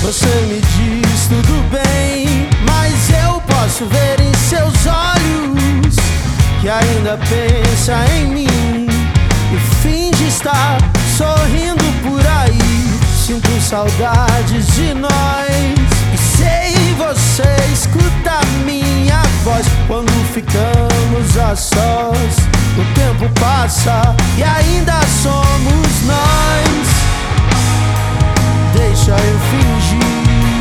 Você me diz tudo bem, mas eu posso ver em seus olhos que ainda pensa em mim e finge estar sorrindo por aí. Sinto saudades de nós e sei você escuta minha voz. Quando ficamos a sós, o tempo passa e ainda somos nós. Deixa eu fingir.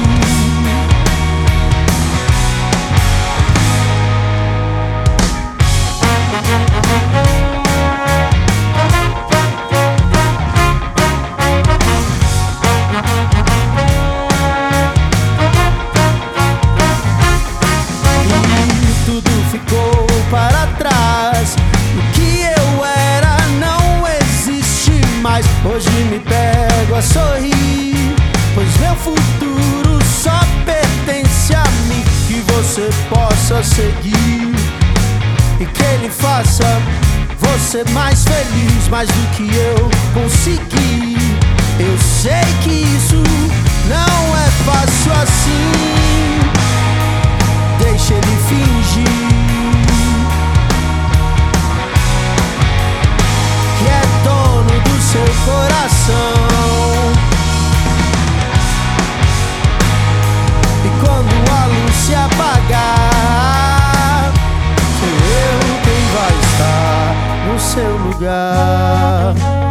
E tudo ficou para trás. O que eu era não existe mais. Hoje me pego a sorrir, pois meu futuro só pertence a mim. Que você possa seguir e que ele faça você mais feliz, mais do que eu consegui. Eu sei que isso não é fácil assim. Deixa ele fingir que é dono do seu coração. E quando a luz se apagar, sou eu quem vai estar no seu lugar.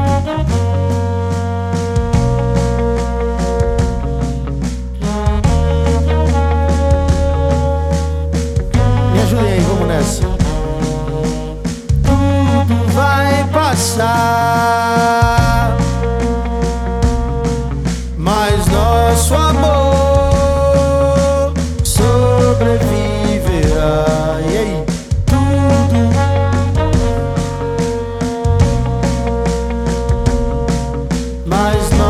Me ajudem aí, vamos nessa. Tudo vai passar, mas nosso amor sobreviverá. E aí? Tudo, mas